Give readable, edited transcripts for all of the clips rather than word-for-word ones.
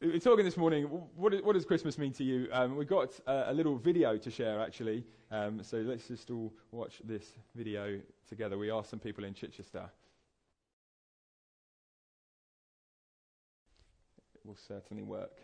we're talking this morning, what does Christmas mean to you? We've got a little video to share, actually. So let's just all watch this video together. We asked some people in Chichester. It will certainly work.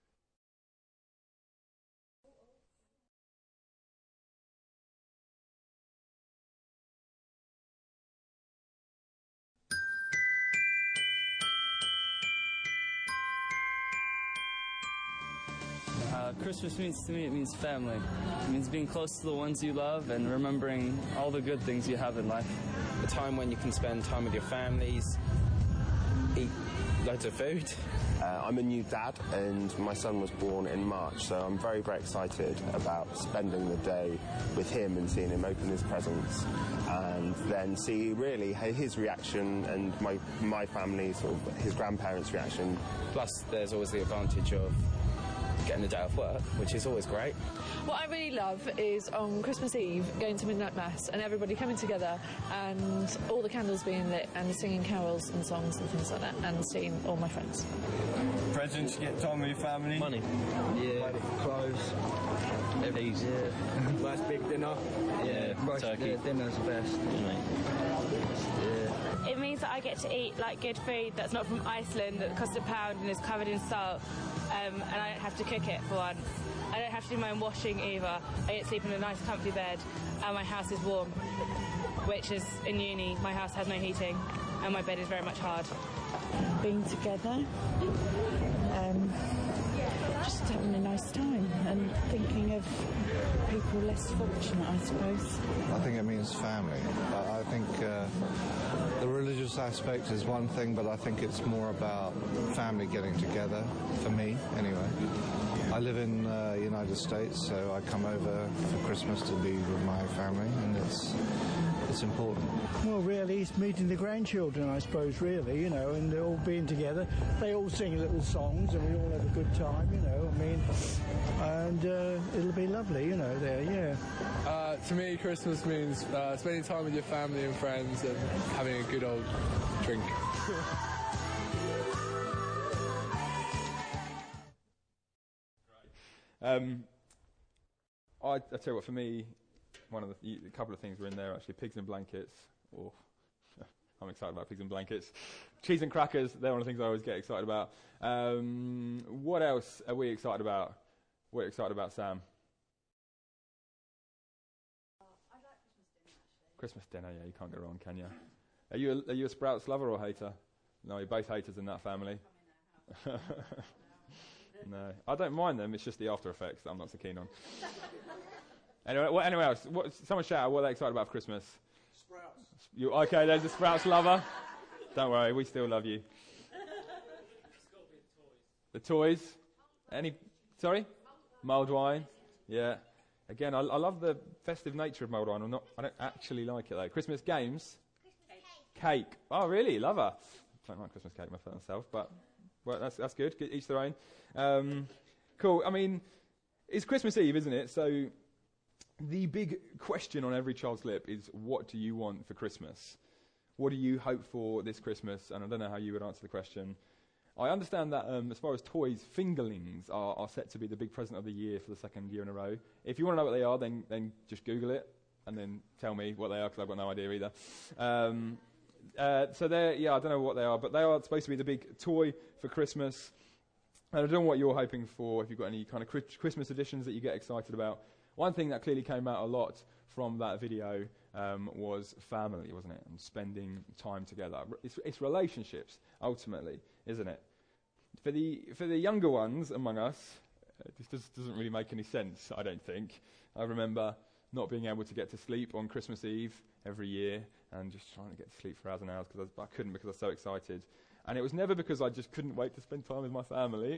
Christmas means to me, it means family. It means being close to the ones you love and remembering all the good things you have in life. A time when you can spend time with your families, eat loads of food. I'm a new dad and my son was born in March, so I'm very, very excited about spending the day with him and seeing him open his presents and then see really his reaction and my family's or his grandparents' reaction. Plus there's always the advantage of getting a day off work, which is always great. What I really love is on Christmas Eve going to midnight mass and everybody coming together and all the candles being lit and singing carols and songs and things like that and seeing all my friends. Presents, you get time with your family. Money. Yeah. Clothes. Everything's, yeah. Nice big dinner. Yeah. Turkey. Yeah, dinner's the best. Yeah. It means that I get to eat like good food that's not from Iceland, that costs £1 and is covered in salt, and I don't have to cook it for once. I don't have to do my own washing either. I get to sleep in a nice comfy bed and my house is warm, which is in uni, my house has no heating and my bed is very much hard. Being together, just having a nice time and thinking of people less fortunate, I suppose. I think it means family. I think the religious aspect is one thing, but I think it's more about family getting together, for me anyway. I live in the United States, so I come over for Christmas to be with my family, and it's important. Well, really, it's meeting the grandchildren, I suppose, really, and they're all being together. They all sing little songs, and we all have a good time, and it'll be lovely, there, yeah. To me, Christmas means spending time with your family and friends and having a good old drink. I tell you what, for me, a couple of things were in there actually. Pigs in blankets. Oh, I'm excited about pigs in blankets. Cheese and crackers, they're one of the things I always get excited about. What else are we excited about? What are you excited about, Sam? I like Christmas dinner, actually. Christmas dinner, yeah, you can't go wrong, can you? Are you a Sprouts lover or hater? No, you're both haters in that family. No, I don't mind them. It's just the after effects that I'm not so keen on. Anyway else? Someone shout out what they're excited about for Christmas. Sprouts. Okay, there's a Sprouts lover. Don't worry, we still love you. It's got to be the toys. The toys? Sorry? Mulled wine. Yeah. Again, I love the festive nature of mulled wine. I don't actually like it though. Christmas games? Cake. Oh, really? Love her. I don't like Christmas cake myself, but well, that's good. Each their own. Cool. I mean, it's Christmas Eve, isn't it? So the big question on every child's lip is, what do you want for Christmas? What do you hope for this Christmas? And I don't know how you would answer the question. I understand that as far as toys, fingerlings are set to be the big present of the year for the second year in a row. If you want to know what they are, then just Google it and then tell me what they are, because I've got no idea either. So I don't know what they are, but they are supposed to be the big toy for Christmas. And I don't know what you're hoping for, if you've got any kind of Christmas editions that you get excited about. One thing that clearly came out a lot from that video was family, wasn't it? And spending time together. It's relationships, ultimately, isn't it? For the younger ones among us, this doesn't really make any sense, I don't think. I remember not being able to get to sleep on Christmas Eve every year and just trying to get to sleep for hours and hours because I couldn't, because I was so excited. And it was never because I just couldn't wait to spend time with my family.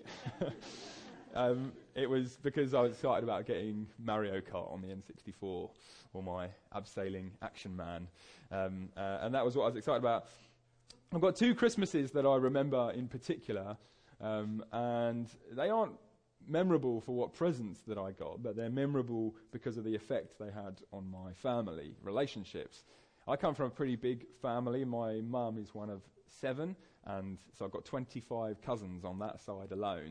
It was because I was excited about getting Mario Kart on the N64 or my abseiling Action Man. And that was what I was excited about. I've got two Christmases that I remember in particular, and they aren't memorable for what presents that I got, but they're memorable because of the effect they had on my family, relationships. I come from a pretty big family. My mum is one of 7, and so I've got 25 cousins on that side alone.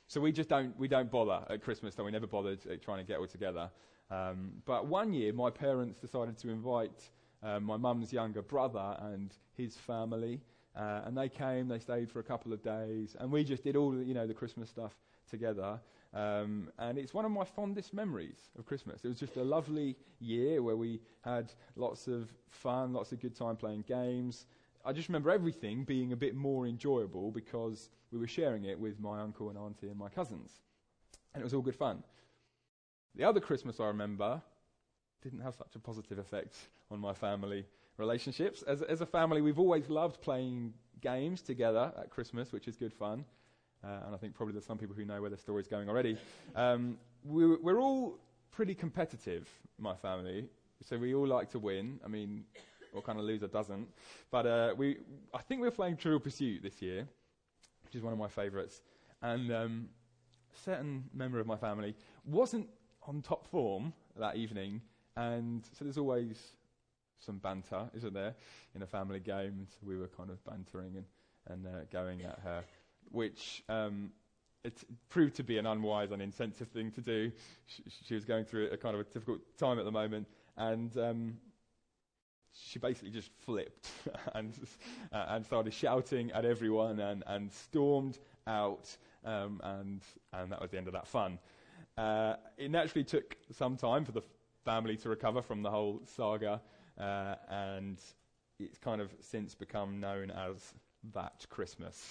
So we don't bother at Christmas, so we never bothered trying to get all together. But one year, my parents decided to invite my mum's younger brother and his family, and they came, they stayed for a couple of days, and we just did all the Christmas stuff together. And it's one of my fondest memories of Christmas. It was just a lovely year where we had lots of fun, lots of good time playing games. I just remember everything being a bit more enjoyable because we were sharing it with my uncle and auntie and my cousins. And it was all good fun. The other Christmas I remember didn't have such a positive effect on my family relationships. As a family, we've always loved playing games together at Christmas, which is good fun. And I think probably there's some people who know where the story's going already. We're all pretty competitive, my family. So we all like to win. I mean, what kind of loser doesn't? But I think we're playing Trivial Pursuit this year, which is one of my favourites. And a certain member of my family wasn't on top form that evening. And so there's always some banter, isn't there, in a family game? And so we were kind of bantering and going at her, which it proved to be an unwise and insensitive thing to do. She was going through a kind of a difficult time at the moment, and she basically just flipped and started shouting at everyone and stormed out, and that was the end of that fun. It naturally took some time for the family to recover from the whole saga, and it's kind of since become known as That Christmas.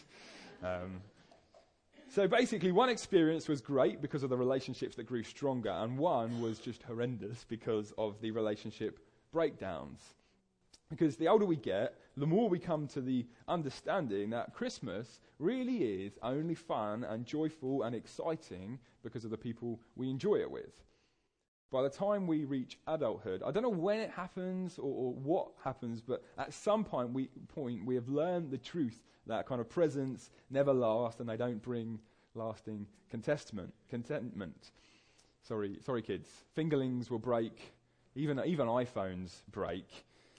So basically, one experience was great because of the relationships that grew stronger, and one was just horrendous because of the relationship breakdowns. Because the older we get, the more we come to the understanding that Christmas really is only fun and joyful and exciting because of the people we enjoy it with. By the time we reach adulthood, I don't know when it happens or what happens, but at some point we have learned the truth that kind of presents never last and they don't bring lasting contentment. Sorry kids. Fingerlings will break. Even iPhones break.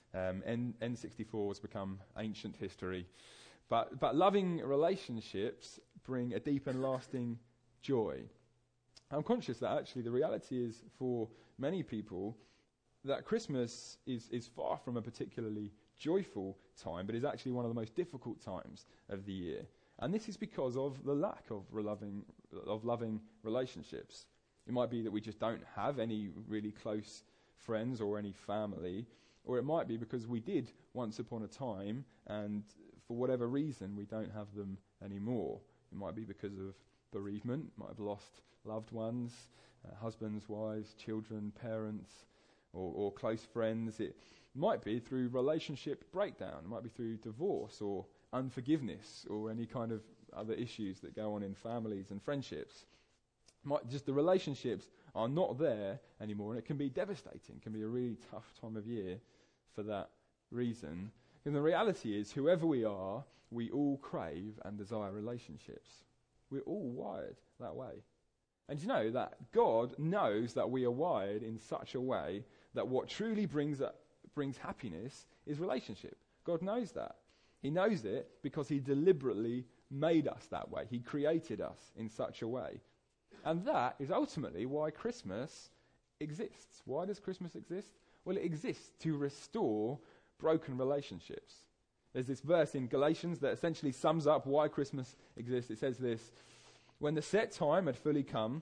N64 has become ancient history. But loving relationships bring a deep and lasting joy. I'm conscious that actually the reality is for many people that Christmas is far from a particularly joyful time, but is actually one of the most difficult times of the year. And this is because of the lack of loving relationships. It might be that we just don't have any really close friends or any family, or it might be because we did once upon a time, and for whatever reason we don't have them anymore. It might be because of bereavement, might have lost loved ones, husbands, wives, children, parents, or close friends. It might be through relationship breakdown. It might be through divorce or unforgiveness or any kind of other issues that go on in families and friendships. Just the relationships are not there anymore, and it can be devastating. It can be a really tough time of year for that reason. And the reality is, whoever we are, we all crave and desire relationships. We're all wired that way. And you know that God knows that we are wired in such a way that what truly brings happiness is relationship. God knows that. He knows it because he deliberately made us that way. He created us in such a way. And that is ultimately why Christmas exists. Why does Christmas exist? Well, it exists to restore broken relationships. There's this verse in Galatians that essentially sums up why Christmas exists. It says this: when the set time had fully come,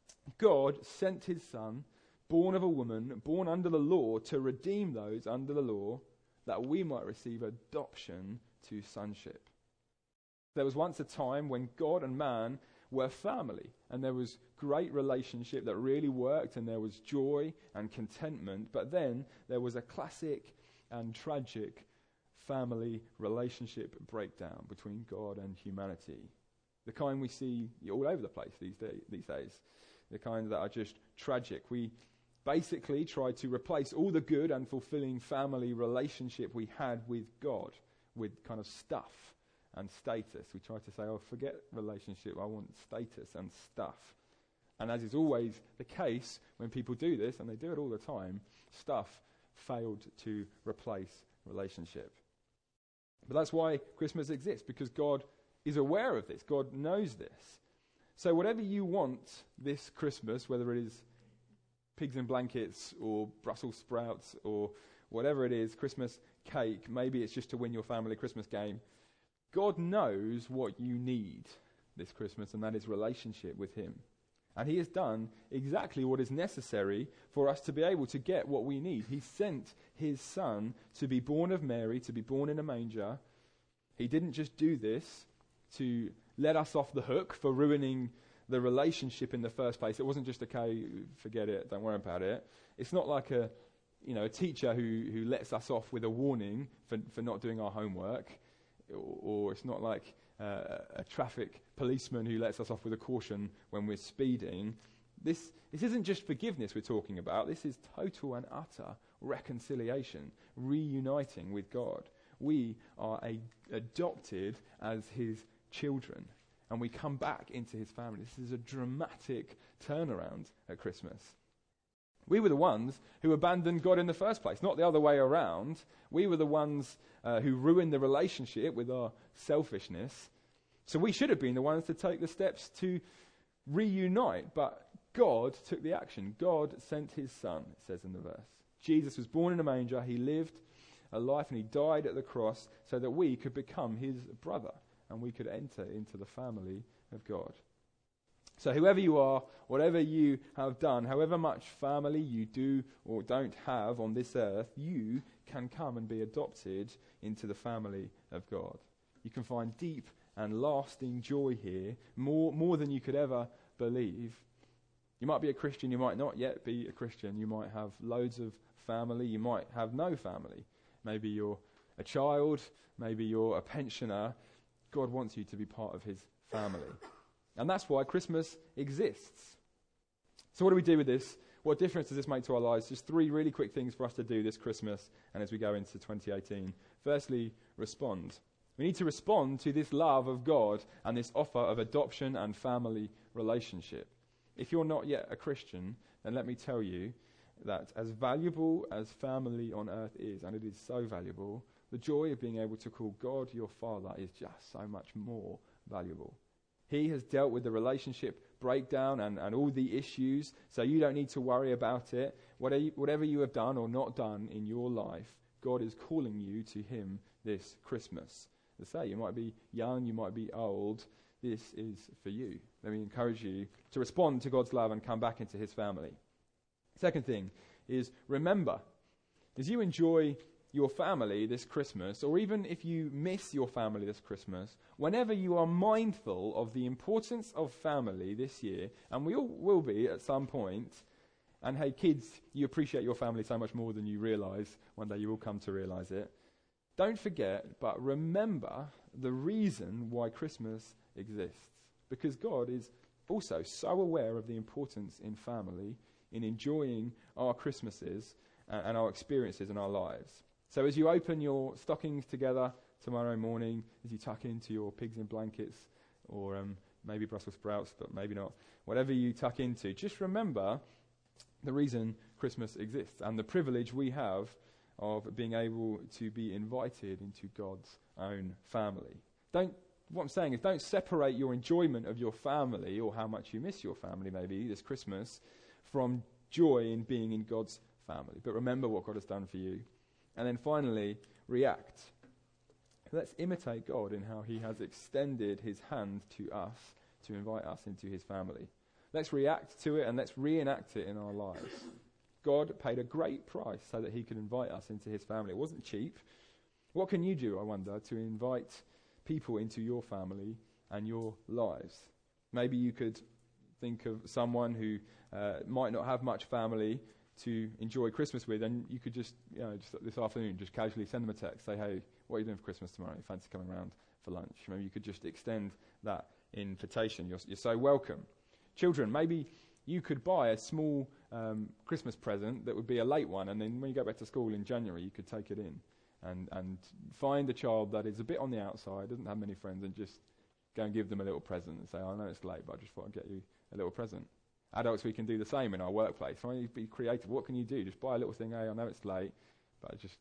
God sent his Son, born of a woman, born under the law, to redeem those under the law, that we might receive adoption to sonship. There was once a time when God and man were family, and there was great relationship that really worked, and there was joy and contentment, but then there was a classic and tragic family relationship breakdown between God and humanity. The kind we see all over the place these days. The kind that are just tragic. We basically try to replace all the good and fulfilling family relationship we had with God with kind of stuff and status. We try to say, oh, forget relationship, I want status and stuff. And as is always the case when people do this, and they do it all the time, stuff failed to replace relationship. But that's why Christmas exists, because God is aware of this. God knows this. So whatever you want this Christmas, whether it is pigs in blankets or Brussels sprouts or whatever it is, Christmas cake, maybe it's just to win your family Christmas game, God knows what you need this Christmas, and that is relationship with him. And he has done exactly what is necessary for us to be able to get what we need. He sent his son to be born of Mary, to be born in a manger. He didn't just do this to let us off the hook for ruining the relationship in the first place. It wasn't just, okay, forget it, don't worry about it. It's not like a teacher who lets us off with a warning for not doing our homework, or it's not like a traffic policeman who lets us off with a caution when we're speeding. This isn't just forgiveness we're talking about. This is total and utter reconciliation, reuniting with God. We are adopted as his children, and we come back into his family. This is a dramatic turnaround at Christmas. We were the ones who abandoned God in the first place, not the other way around. We were the ones who ruined the relationship with our selfishness. So we should have been the ones to take the steps to reunite, but God took the action. God sent his son, it says in the verse. Jesus was born in a manger. He lived a life and he died at the cross so that we could become his brother and we could enter into the family of God. So whoever you are, whatever you have done, however much family you do or don't have on this earth, you can come and be adopted into the family of God. You can find deep and lasting joy here, more than you could ever believe. You might be a Christian, you might not yet be a Christian. You might have loads of family, you might have no family. Maybe you're a child, maybe you're a pensioner. God wants you to be part of his family. And that's why Christmas exists. So what do we do with this? What difference does this make to our lives? Just 3 really quick things for us to do this Christmas and as we go into 2018. Firstly, respond. We need to respond to this love of God and this offer of adoption and family relationship. If you're not yet a Christian, then let me tell you that as valuable as family on earth is, and it is so valuable, the joy of being able to call God your Father is just so much more valuable. He has dealt with the relationship breakdown and all the issues, so you don't need to worry about it. Whatever you have done or not done in your life, God is calling you to him this Christmas. As I say, you might be young, you might be old. This is for you. Let me encourage you to respond to God's love and come back into his family. Second thing is remember, as you enjoy your family this Christmas, or even if you miss your family this Christmas, whenever you are mindful of the importance of family this year, and we all will be at some point, and hey kids, you appreciate your family so much more than you realise. One day you will come to realise it. Don't forget, but remember the reason why Christmas exists. Because God is also so aware of the importance in family, in enjoying our Christmases and our experiences in our lives. So as you open your stockings together tomorrow morning, as you tuck into your pigs in blankets, or maybe Brussels sprouts, but maybe not, whatever you tuck into, just remember the reason Christmas exists and the privilege we have of being able to be invited into God's own family. What I'm saying is don't separate your enjoyment of your family or how much you miss your family maybe this Christmas from joy in being in God's family. But remember what God has done for you. And then finally, react. Let's imitate God in how he has extended his hand to us to invite us into his family. Let's react to it and let's reenact it in our lives. God paid a great price so that he could invite us into his family. It wasn't cheap. What can you do, I wonder, to invite people into your family and your lives? Maybe you could think of someone who might not have much family to enjoy Christmas with, and you could just this afternoon, just casually send them a text, say, hey, what are you doing for Christmas tomorrow? You fancy coming around for lunch? Maybe you could just extend that invitation. You're so welcome. Children, maybe you could buy a small Christmas present that would be a late one, and then when you go back to school in January, you could take it in and find a child that is a bit on the outside, doesn't have many friends, and just go and give them a little present and say, I know it's late, but I just thought I'd get you a little present. Adults, we can do the same in our workplace. Why don't you be creative? What can you do? Just buy a little thing. Hey, I know it's late, but just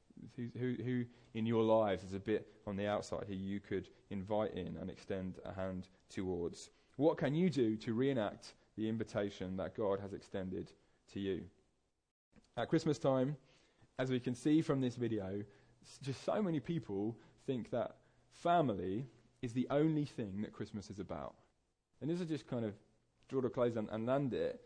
who in your lives is a bit on the outside who you could invite in and extend a hand towards? What can you do to reenact the invitation that God has extended to you? At Christmas time, as we can see from this video, just so many people think that family is the only thing that Christmas is about. And this is just kind of draw to a close and land it.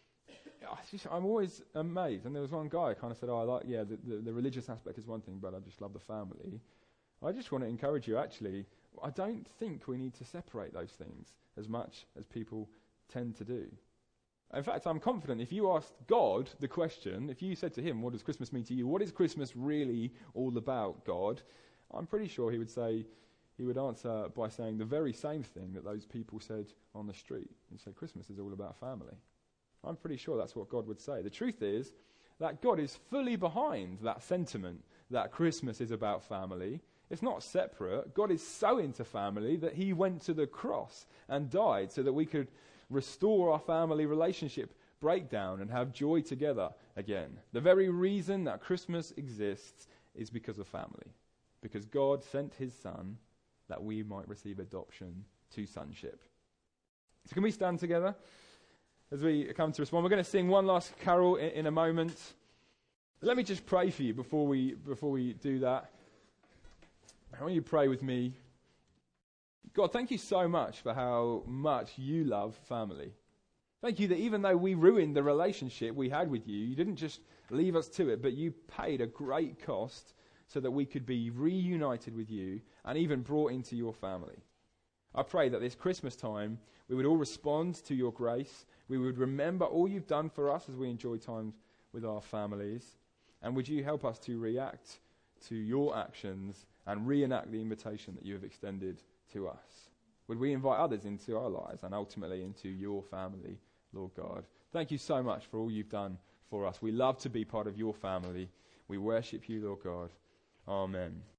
I'm always amazed. And there was one guy who kind of said, the religious aspect is one thing, but I just love the family. I just want to encourage you, actually, I don't think we need to separate those things as much as people tend to do. In fact, I'm confident if you asked God the question, if you said to him, what does Christmas mean to you? What is Christmas really all about, God? I'm pretty sure he would answer by saying the very same thing that those people said on the street. He'd say, Christmas is all about family. I'm pretty sure that's what God would say. The truth is that God is fully behind that sentiment that Christmas is about family. It's not separate. God is so into family that he went to the cross and died so that we could restore our family relationship breakdown and have joy together again. The very reason that Christmas exists is because of family. Because God sent his son that we might receive adoption to sonship. So can we stand together as we come to respond? We're going to sing one last carol in a moment. Let me just pray for you before we do that. I want you to pray with me. God, thank you so much for how much you love family. Thank you that even though we ruined the relationship we had with you, you didn't just leave us to it, but you paid a great cost so that we could be reunited with you and even brought into your family. I pray that this Christmas time we would all respond to your grace. We would remember all you've done for us as we enjoy time with our families. And would you help us to react to your actions and reenact the invitation that you have extended to us? Would we invite others into our lives and ultimately into your family, Lord God? Thank you so much for all you've done for us. We love to be part of your family. We worship you, Lord God. Amen.